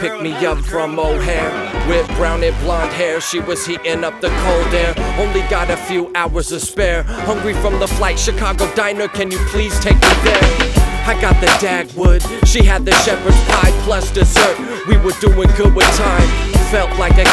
picked me up from O'Hare with brown and blonde hair. She was heating up the cold air. Only got a few hours to spare. Hungry from the flight, Chicago diner, can you please take me there? I got the Dagwood, she had the shepherd's pie plus dessert. We were doing good with time, felt like a